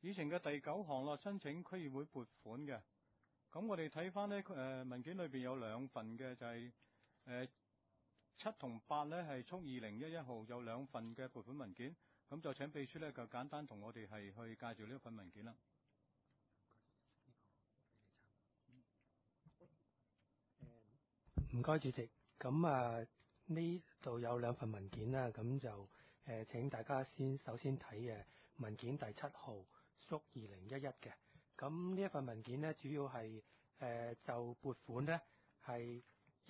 議程嘅第9項啦，申請區議會撥款嘅。咁我哋睇翻呢文件裏邊有2份嘅，就係7同8呢係速2011號有2份嘅撥款文件。咁就請秘書呢就簡單同我哋係去介紹呢一份文件啦。 唔該，主席。咁呢度有2份文件啦，咁就請大家首先睇文件第7號，縮2011嘅。咁呢一份文件呢，主要係就撥款呢係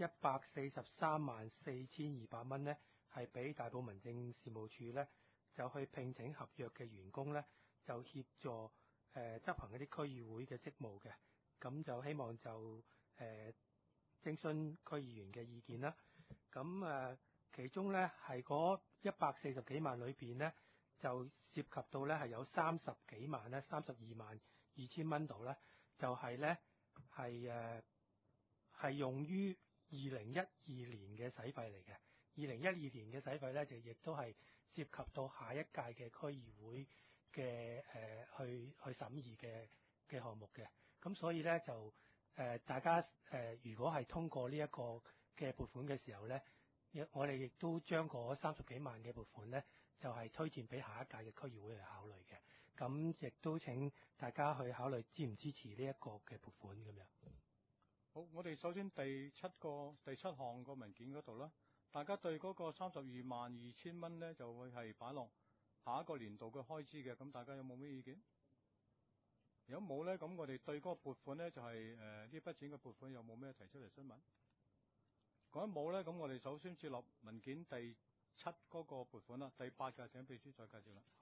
1434200蚊呢，係俾大埔民政事務處呢，就去聘請合約嘅員工呢，就協助執行一啲區議會嘅職務嘅。咁就希望就徵詢區議員嘅意見啦。咁其中呢係嗰140幾萬裏邊呢，就涉及到呢係有30幾萬呢，322000蚊度呢，就係呢係用於2012年嘅使費嚟嘅。2012年嘅使費呢，就亦都係涉及到下一屆嘅區議會嘅去審議嘅項目嘅。咁所以呢，就大家如果係通過呢一個嘅撥款嘅時候呢，我哋亦都將嗰30幾萬嘅撥款呢，就係推薦俾下一屆嘅區議會去考慮嘅。咁亦都請大家去考慮支唔支持呢一個嘅撥款咁樣。 好，我哋首先第7項個文件嗰度啦，大家對嗰個322000蚊呢，就會係擺落下一個年度嘅開支嘅。咁大家有冇咩意見？如果冇呢，咁我哋對嗰個撥款呢，就係呢筆錢嘅撥款有冇咩提出嚟詢問？講冇呢，咁我哋首先接納文件第7嗰個撥款啦。第8嘅請秘書再介紹啦。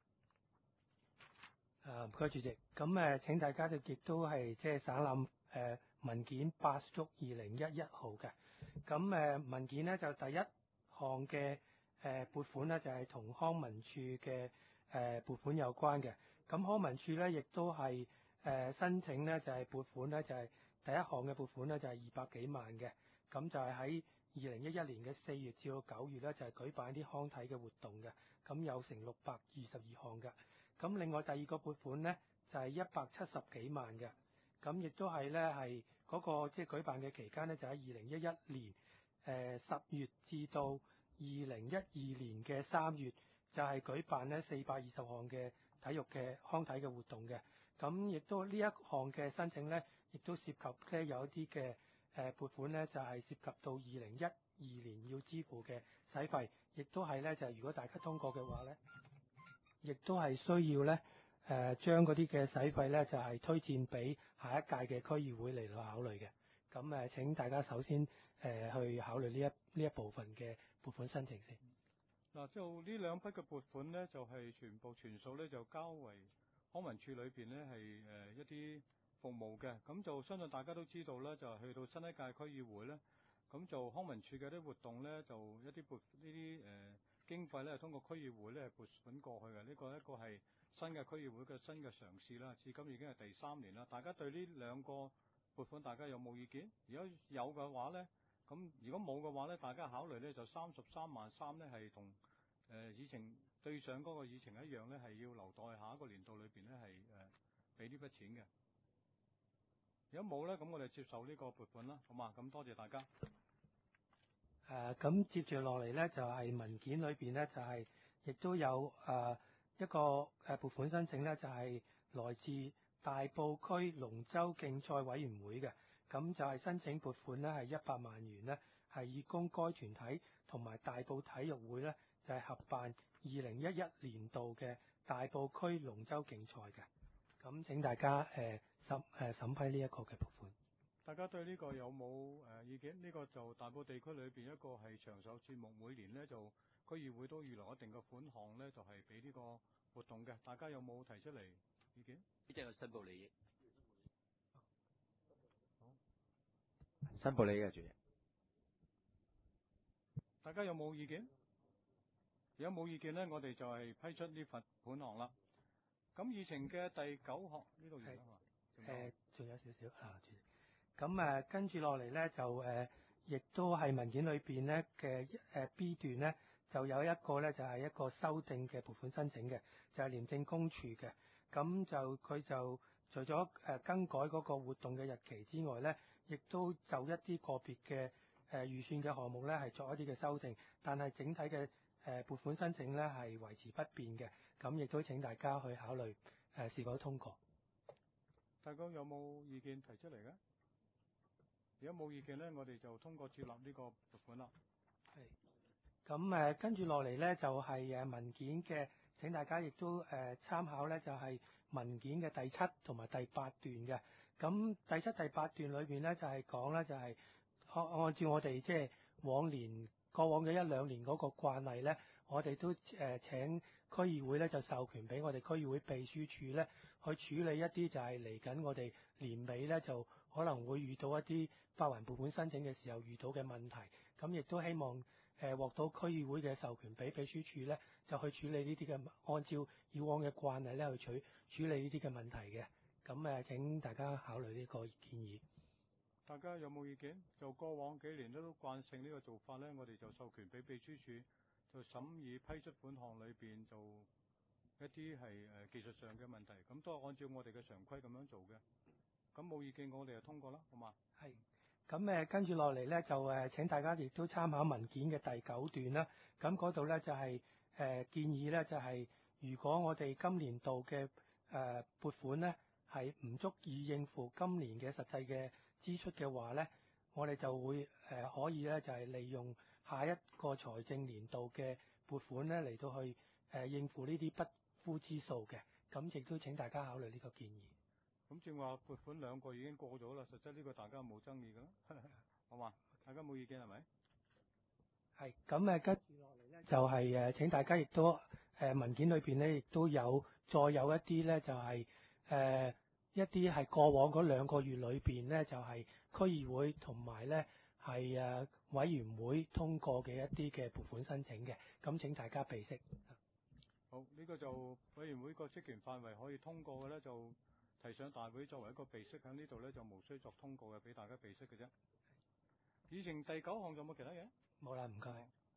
唔該，主席。咁請大家亦都係即係省覽文件8縮2011號嘅。咁文件呢，就第1項嘅撥款呢，就係同康文署嘅撥款有關嘅。咁康文署呢，亦都係申請呢，就係撥款呢，就係第1項嘅撥款呢，就係200幾萬嘅。咁就係喺2011年嘅4月至到9月呢，就係舉辦啲康體嘅活動嘅。咁有成622項嘅。咁另外第2個撥款呢，就係170幾萬嘅。咁亦都係呢，係嗰個即係舉辦嘅期間呢，就喺2011年10月至到2012年嘅3月，就係舉辦呢420項嘅體育嘅康體嘅活動嘅。咁亦都呢一項嘅申請呢，亦都涉及呢有一啲嘅撥款呢，就係涉及到2012年要支付嘅使費，亦都係呢，就係如果大家通過嘅話呢，亦都係需要呢將嗰啲嘅使費呢，就係推薦俾下一屆嘅區議會嚟到考慮嘅。咁請大家首先去考慮呢一部分嘅撥款申請先。 嗱，就呢2筆嘅撥款呢，就係全數呢，就交為康文署裏邊呢，係一啲服務嘅。咁就相信大家都知道啦，就去到新一屆區議會呢，咁就康文署嘅啲活動呢，就一啲呢啲經費呢，通過區議會呢撥款過去嘅。呢個一個係新嘅區議會嘅新嘅嘗試啦，至今已經係第3年啦。大家對呢2個撥款，大家有冇意見？如果有嘅話呢，咁如果冇嘅話呢，大家考慮呢就333000呢係同議程對上嗰個議程一樣呢，係要留待下一個年度裏邊呢係俾呢筆錢嘅。如果冇呢，咁我哋接受呢個撥款啦，好嘛？咁多謝大家。 咁接住落嚟呢，就係文件裏邊呢，就係亦都有一個撥款申請呢，就係來自大埔區龍舟競賽委員會嘅。咁就係申請撥款呢，係100萬元呢，係以供該團體同埋大埔體育會呢，就係合辦2011年度嘅大埔區龍舟競賽嘅。咁請大家審批呢一個嘅撥款。 大家對呢個有冇意見？呢個就大埔地區裏邊一個係長壽節目，每年呢就區議會都預留一定嘅款項呢，就係俾呢個活動嘅。大家有冇提出嚟意見？ 呢啲係申報利益。好，申報利益嘅主席。 大家有冇意見？如果冇意見呢，我哋就係批出呢份款項啦。咁議程嘅第9項呢度完啦嘛？ 仲有少少主席。咁跟住落嚟呢，就亦都係文件裏邊呢嘅B 段呢，就有一個呢，就係一個修訂嘅撥款申請嘅，就係廉政公署嘅。 咁就佢就除咗更改嗰個活動嘅日期之外咧，亦都就一啲個別嘅預算嘅項目咧係作一啲嘅修正，但係整體嘅撥款申請咧係維持不變嘅。咁亦都請大家去考慮是否通過。 大家有冇意見提出嚟嘅？如果冇意見咧，我哋就通過接納呢個撥款啦。 係。咁跟住落嚟咧就係文件嘅，請大家亦都參考咧就係文件嘅第7同埋第8段嘅。咁第7、第8段裏邊咧就係講咧就係按照我哋即係過往嘅1、2年嗰個慣例咧，我哋都請區議會咧就授權俾我哋區議會秘書處咧去處理一啲就係嚟緊我哋年尾咧就可能會遇到一啲發還撥款申請嘅時候遇到嘅問題。咁亦都希望獲到區議會嘅授權俾秘書處咧，就去處理呢啲嘅，按照以往嘅慣例咧去處理呢啲嘅問題嘅。咁請大家考慮呢個建議。 大家有冇意見？就過往幾年都慣性呢個做法咧，我哋就授權俾秘書處，就審議批出款項裏邊就一啲係技術上嘅問題，咁都係按照我哋嘅常規咁樣做嘅。咁冇意見，我哋就通過啦，好嘛？ 係。咁跟住落嚟咧，就請大家亦都參考文件嘅第9段啦。咁嗰度咧就係建議咧，就係如果我哋今年度嘅撥款咧係唔足以應付今年嘅實際嘅支出嘅話咧，我哋就會可以咧就係利用下一個財政年度嘅撥款咧嚟到去應付呢啲不敷之數嘅。咁亦都請大家考慮呢個建議。 咁正話撥款2個已經過咗啦，實質呢個大家冇爭議㗎啦，好嘛？大家冇意見係咪？ 係。咁跟住落嚟咧，就係請大家亦都文件裏邊咧，亦都再有一啲咧，就係一啲係過往嗰2個月裏邊咧，就係區議會同埋咧係委員會通過嘅一啲嘅撥款申請嘅。咁請大家備悉。 好，呢個就委員會個職權範圍可以通過嘅咧，就提上大會作為一個備悉，喺呢度咧就無需作通過嘅，俾大家備悉嘅啫。議程第9項仲有冇其他嘢？ 冇啦，唔該。